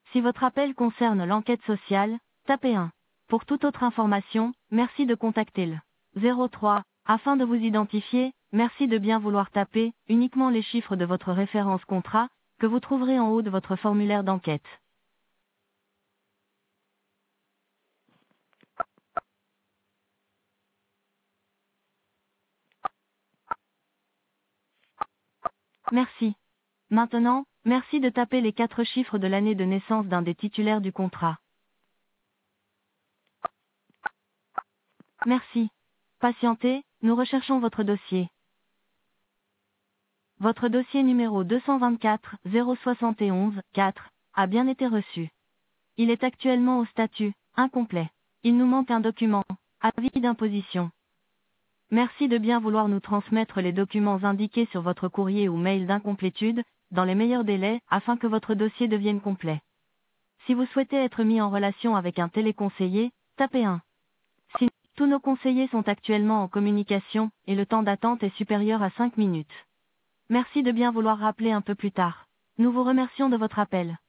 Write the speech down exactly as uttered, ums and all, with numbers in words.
Si votre appel concerne l'enquête sociale, tapez un. Pour toute autre information, merci de contacter le zéro trois. Afin de vous identifier, merci de bien vouloir taper uniquement les chiffres de votre référence contrat, que vous trouverez en haut de votre formulaire d'enquête. Merci. Maintenant, merci de taper les quatre chiffres de l'année de naissance d'un des titulaires du contrat. Merci. Patientez, nous recherchons votre dossier. Votre dossier numéro deux cent vingt-quatre zéro soixante et onze quatre a bien été reçu. Il est actuellement au statut incomplet. Il nous manque un document, avis d'imposition. Merci de bien vouloir nous transmettre les documents indiqués sur votre courrier ou mail d'incomplétude, dans les meilleurs délais, afin que votre dossier devienne complet. Si vous souhaitez être mis en relation avec un téléconseiller, tapez un. Si tous nos conseillers sont actuellement en communication, et le temps d'attente est supérieur à cinq minutes. Merci de bien vouloir rappeler un peu plus tard. Nous vous remercions de votre appel.